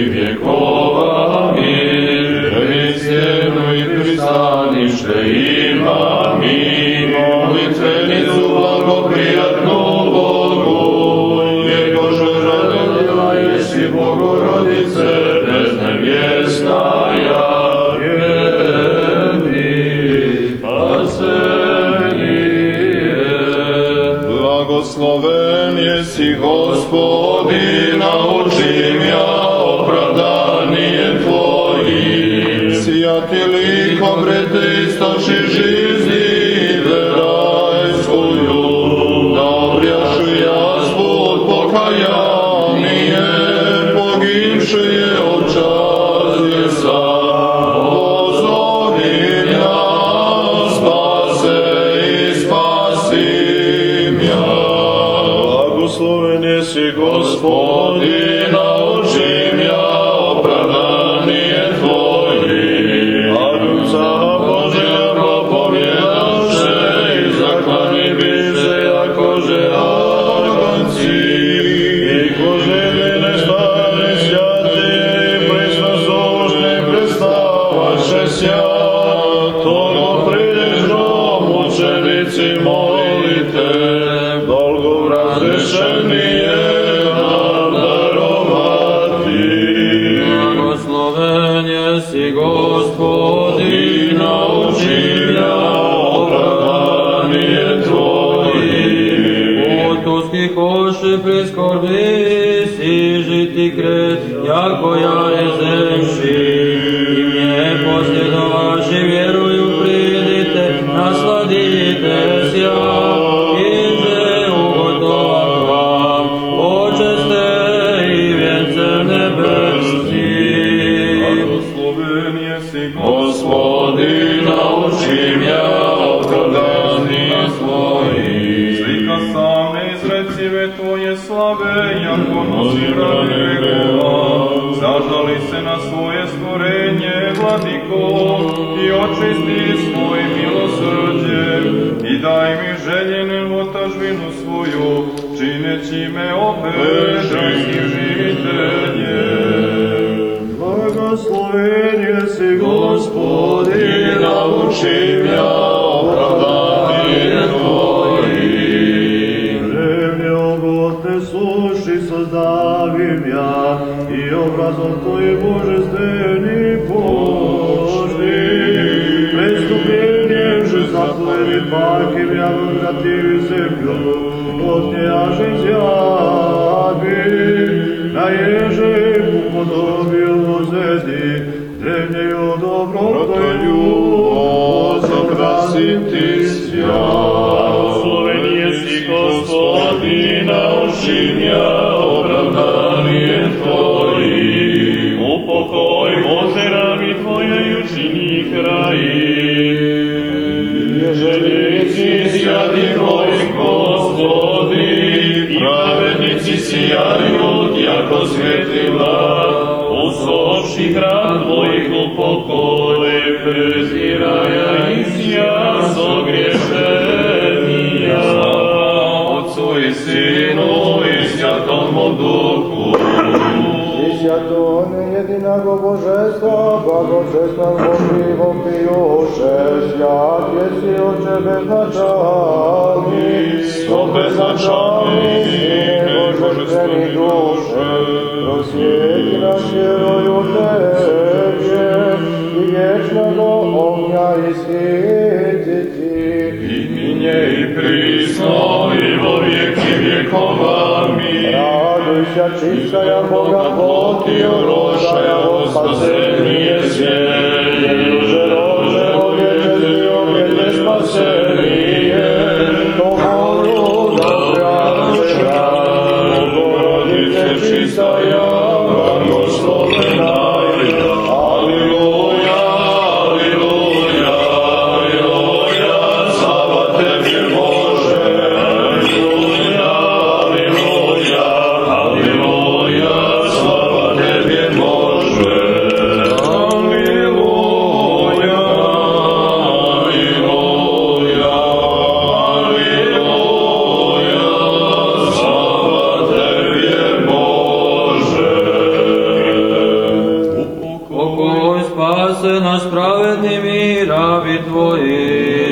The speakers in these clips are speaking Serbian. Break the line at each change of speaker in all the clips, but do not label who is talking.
vjekova mir, tebi stjenu i pristanište ima mi, molitvenicu blagoprijatnu Bogu, Jego žrtvena jesi Bogorodice, beznemjesnaja, blagosloven jesi Gospodi, naučim ja opravdanje Tvoji. Sijati likom pred Te istoči žizni rajskuju, da obrjašu ja spod pokajanije, poginše je očazje sa. Pozovim ja, spase i spasim ja. Blagosloven jesi Gospodi, naučim ja opravdanje Tvoji. Aduca Božja propovjedaše i zaklani biše jakože aroganci. I ko željene stane sjate i presnosušne predstavaše sja. Togo prideš grom učenici molite, dolgo razrešenije nam darovati. Blagosloven jesi Gospodi, naučim ja opravdanje Tvoji. Otuskih oši priskorbi si žiti kret, jako ja je zemši. I mnje posljedovaši vjeruju pridite, nasladite sja. Iže ugotovan vam, počeste i vjence nebesni. Blagosloven jesi Gospodi, naučim ja opravdanje Tvoji. Slika same izrecive Tvoje slave, jako nosi radi vekova. Zažali se na svoje stvorenje, Vladiko, i očisti svojim milosrđem, i daj mi željenu otažbinu svoju, čineći me opet žanskim živiteljem. Blagosloven jesi Gospodi, naučim ja opravdanje Tvoji. Drevnje ogotne suši sazdavim ja, i obrazom Tvojim božestveni požni. Prestupljenjem že zakleni pakim ja vrati zemlju, od nježih zjavi, na ježe upodobio zedi, drevnjeju dobrotolju, ozokrasiti svijat. Blagosloven jesi Gospodi, naučim ja opravdanje Tvoji. Upokoj Bože rami Tvoje i učini kraji. Željenici sjadi Tvojih Gospodi, i pravednici sijaju jako svjetila. Usloši hram Tvojih upokoje, preziraja i sja sogriješenija. Otcu i Sinu i Svjatom Duhu. I Svjatone jedinago Božestva, blagočestan Boži vopijuše, svjat jesi Oče beznačalni, sto beznačalni, božestveni duše, prosvjeti nas vjeroj u Tebe, i vječnoga ognja isvjetiti. I minje i prisno, i vo vijeki vjekova mi. Raduj se, čistaja Boga ploti, rožaja od spasenije svijet. Rože, ovdje spasenije, to moru da praća. Bogorodice čistaja, blagoslovena je. Aleluja, aleluja, aleluja, slava Tebi Bože. Aleluja, aleluja, aleluja, slava Tebi Bože. Aleluja.
Spasen nas pravednim i rabi Tvoji.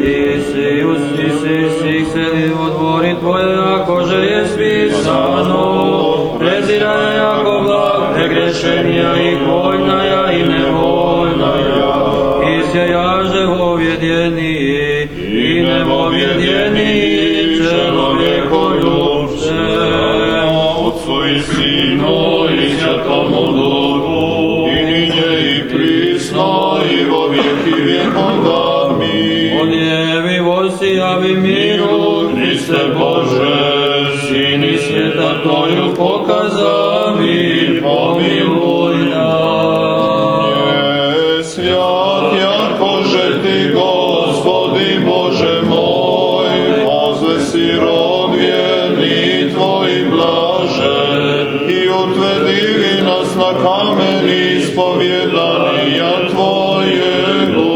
Isi seli u dvori Tvoje, akože je spisano. Preziranja jako blag, pregrešenja i hojnaja i nevoljnaja. Isjejaže ovjedjeniji i neovjedjeniji čelovjeko ljubče.
Otcu i Sinu i Svjatomu Duhu, i niđe i prisno i vo vijeki vjekova. Amin.
Odjevi vosi, javi miru, Hriste Bože, Sini svijeta Tvoju pokaza mi, pomiluj nas.
Svjat jakože Ti, Gospodi Bože moj, pozvesi rod vjerni Tvoj blaže, i utvedi nas na kameni ispovjedanja Tvojego.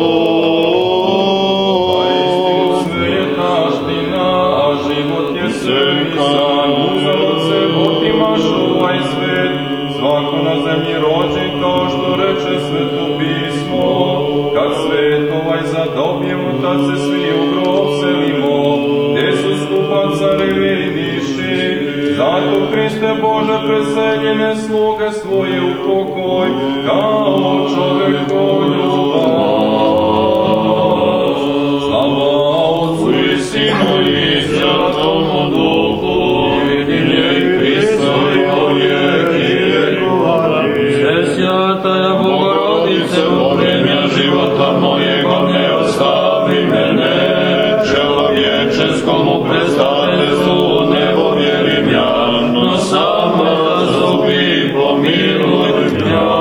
Sve je taština, a život je svesan, uzalud se Bog imaš ovaj svet, svako na zemlji rođen kao što reče Sveto pismo, kad svet ovaj zadobijemo, tad se svi u grob selimo, gde su skupa carevi i viši, zato Hriste Bože preseljene sluge svoje u pokoj, kao čoveku ljubav. Slava Otcu i Sinu i Svjatomu Duhu, jedinje i prisno i po vijeki vjekova.
Svesjataja Bogorodice,
U vremja života mojega ne ostavi mene, čelovječeskomu predstavljestu ne povjerim ja, no samo razubi pomiluj ja.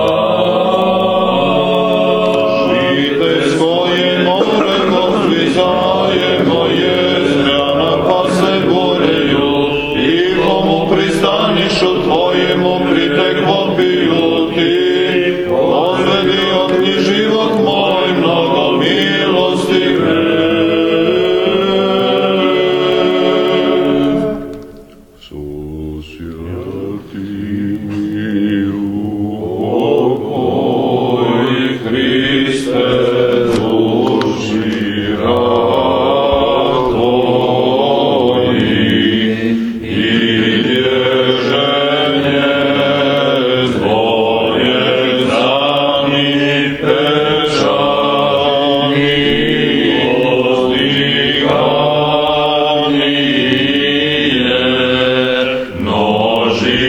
Žite svoje more, Gospodi zajemo jezdrana, pa se goreju, i komu pristanišu Tvojemu pritekvo piju Ti. Odvedi ogni život moj, mnogo milosti gre. Susjeti miru, pokoj, Hriste, duši rad Tvoji, i bježenje Tvoje dani pečani, ozdigani je noži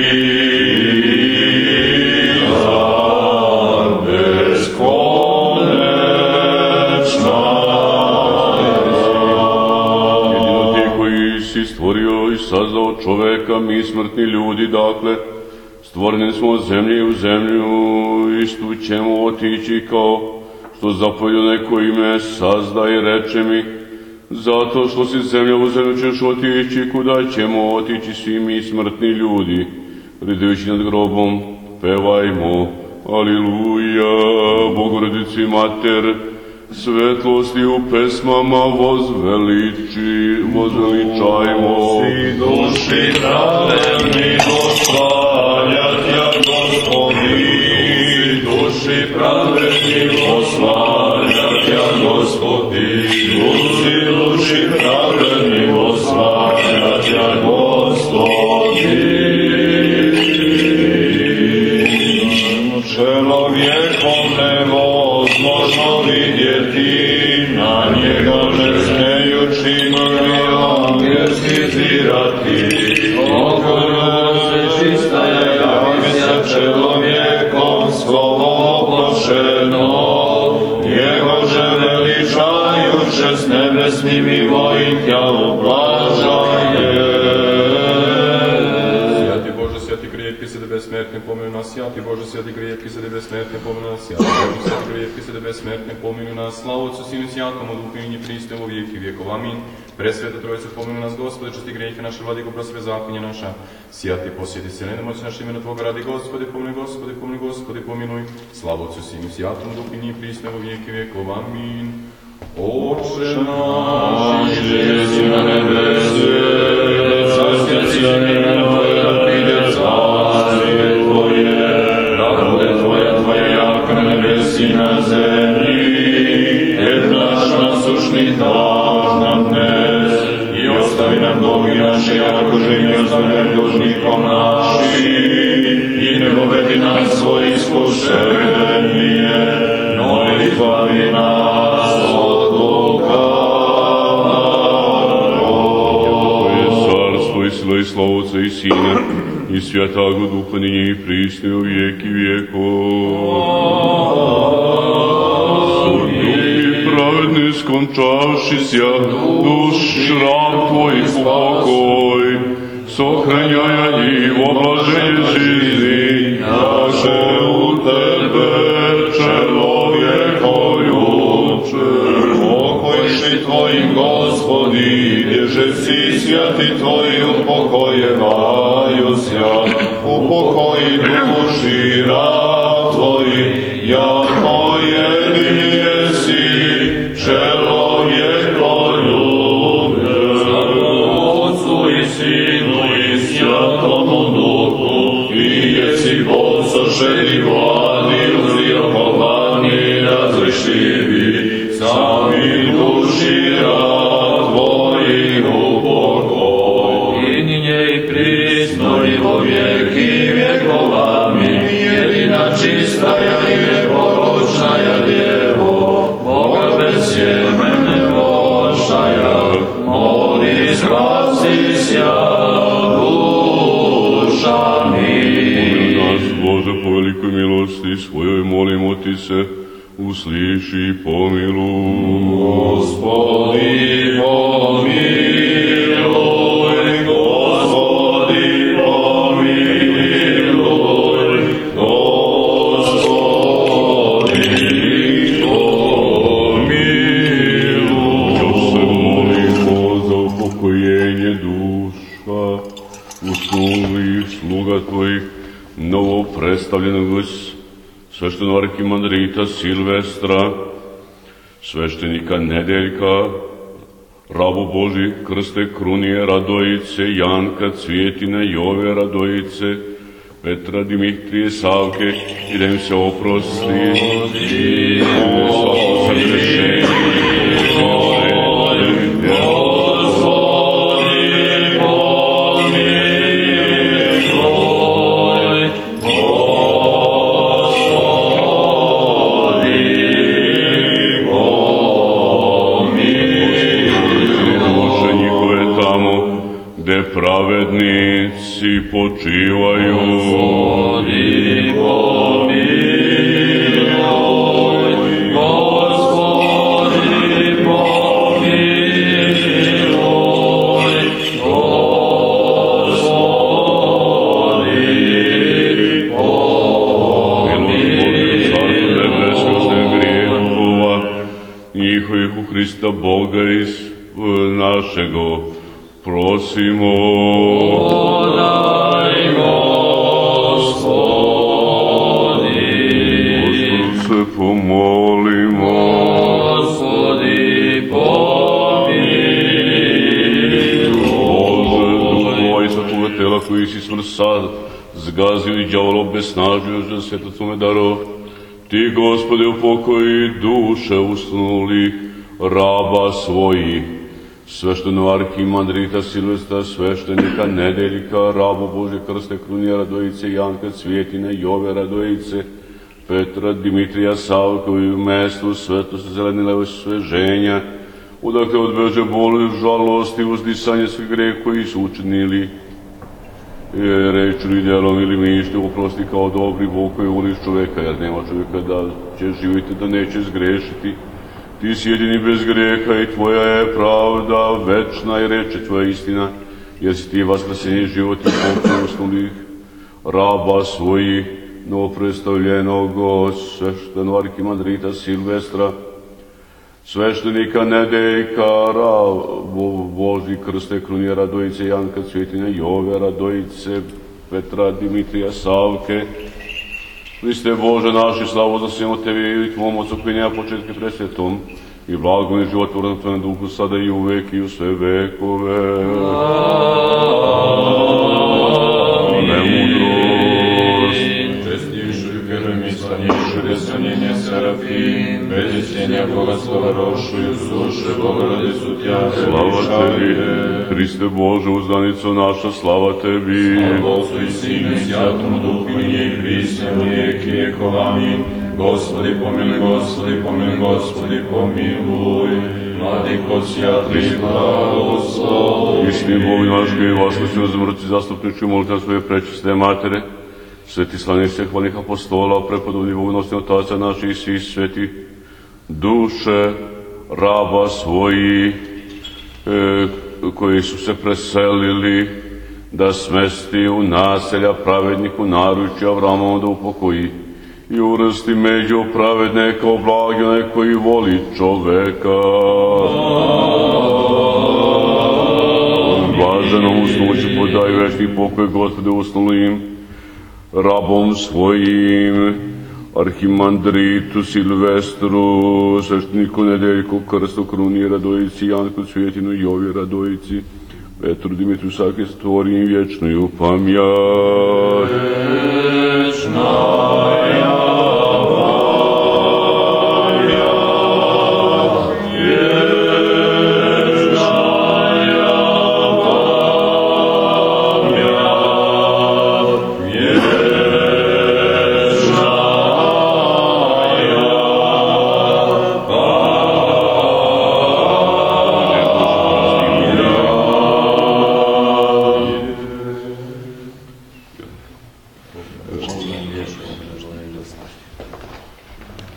stvorio i sazdao čoveka, mi smrtni ljudi, dakle, stvoreni smo od zemlje u zemlju, istu ćemo otići kao što zapovjedio neko ime, sazda i reče mi, zato što si zemlja u zemlju ćeš otići, kuda ćemo otići svi mi smrtni ljudi, ridajući nad grobom, pevajmo, aliluja, Bogorodici mater, svetlosti u pesmama vozveličajmo.
Si duši pravedni oslavljat ja, Gospodi, duši pravedni oslavljat ja, Gospodi, duši pravedni oslavljat ja, Gospodi. Čelovjekom nevozможno vidjeti, na njega ne smejući angelski zirati. Okolo se čista je javisa čelovjekom slovo oglašeno, njego že veličajuće s nebesnim i vojtja ublažaje.
Святи крепки седе безсмертни, помилуй нас, святи Боже, святи крепки седе безсмертни, помилуй нас, святи Боже, святи крепки седе безсмертни, помилуй нас, слава Отцу, Сину, Святому Духу, и нині присно во веки веков. Аминь. Пресвета Троица, помилуй нас, Господи, чисти грехи наши, владико, просве законе наша. Святи посети вселенной мощь наше имя Твого ради, Господи, помилуй, Господи, помилуй, Господи, помилуй. Слава Отцу, Сину, Святому Духу, и нині присно во веки веков. Аминь. Отче наш, еси на небесе, царствие Твое, да придет царствие Твое, да будет Твоя, яко на небеси
na zemlji, jer naš nasušni daš nam dnes, i ostavi nam Bogi naše, jako ženi ostavljaj dužnikom našim, i ne dovedi nas svoje iskušenje, no izbavi nas od
i sila i slava Otca i Sina i Svjatago Duha ninje i prisne u vijeki vijekov. Sudnji pravedni skončavši sja, duš rab Tvoj pokoj, sohranjaja njivo blaženje žizni, naše u Tebe čelovjeko ljuče.
Pokojši Tvojim, Gospodi, gdježe si svjati Tvoji upokojevaju sja, upokoji duši rab Tvoji, jako jedini jesi, čelovjeko ljubljen. Otcu i Sinu i Svjatomu Duhu, i jesi posošeni vladi, uzrokovani, razrešivi, sami duši rab Tvojih upokoj.
I ninje i prisno i vo vijeki vjekova amin. Jedina čistaja i neporočnaja Djevo, Boga bez sjemene pošaja, moli spasi sja dušami.
Nas, Bože, po velikoj milosti svojoj molimo Ti se, usliši i pomiluj.
Gospodi pomiluj, Gospodi pomiluj, Gospodi pomiluj.
Još se molimo za upokojenje duša usnulih sluga Tvojih, novo predstavljenog sveštenog arhimandrita Silvestra, sveštenika Nedeljka, rabu Boži Krste Krunije Radojice, Janka Cvjetine, Jove Radojice, Petra Dimitrije Savke, i da im se oprosti svako sagrešenje. Gde pravednici počivaju.
Gospodi pomiluj, Gospodi pomiluj, Gospodi pomiluj.
Carstvo nebesko sve grijehova njihovih u Hrista Boga i našego prosimo.
Podaj, Gospodi.
Gospodu se pomolimo.
Gospodi pomiluj.
Bože, duh tvoj svakoga tela koji si smrsa zgazio i đavolo besnažio, že sveta Tvome daro. Ti, Gospode, upokoji duše usnulih raba svojih, sveštenog arhimandrita Silvestra, sveštenika Nedeljka, rabu Bože Krste Krunije Radojice, Janka Cvjetine, Jove Radojice, Petra Dimitrija Savkovi u mestu svetosti zelenile osveženja, odakle odbeže boli, žalosti, uzdisanje svih greh koji su učinili, reču ili djelom ili mišlju, oprosti kao dobri Bog koji voliš čoveka, jer nema čovjeka da će živjeti, da neće zgrešiti. Ti si jedini bez grijeha i Tvoja je pravda večna i reče Tvoja istina, jer si Ti vaskrsenje život i pokoj usnulih raba svojih, novopredstavljenog sveštenog arhimandrita Silvestra, sveštenika Nedeljka, rabu Boži Krste Krunije Radojice, Janka Cvjetine, Jove Radojice, Petra Dimitrija Savke. Hriste Bože naši, slavu zasijemo Tebi i Tvom Otcu koji nema početke presvetom i blagom i životvornom Tvojem duhu sada i uvek i u sve vekove. Amen. Mudrost.
Čestnejšu i
Svetom isplanješu desanjenja Serafim, bez isjenja blagoslova rošuju suše, Bogorode su tja
Slava Tebi, Hriste Bože, uzdanico naša, slava Tebi.
Slava Otcu i Sinu i Svjatomu Duhu i nje i prisne u vijeki vjekov. Amin. Gospodi pomiluj, Gospodi pomiluj, Gospodi pomiluj. Vladiko sjatri blagoslov.
Istin Bog naš, koji vaskrsnio z mrtvi, zastupnički molite svoje prečiste matere, sveti slanice hvalnih apostola, prepodobni bognosni otaca naših i svih sveti, duše raba svoji, koji su se preselili, da smesti u naselja pravedniku naručja Avramovom da upokoji i uvrsti među pravedne kao blagi onaj koji voli čoveka. Blaženom usnuću podaj večni pokoj, Gospode, usnulim rabom svojim, Arhimandritu Silvestru, svešteniku Nedeljku, Krstu Kruni Radojici, Janku Cvjetinu, Jovi Radojici, Petru Dimitriju Sake, stvorim vječnu pamjat.
Večna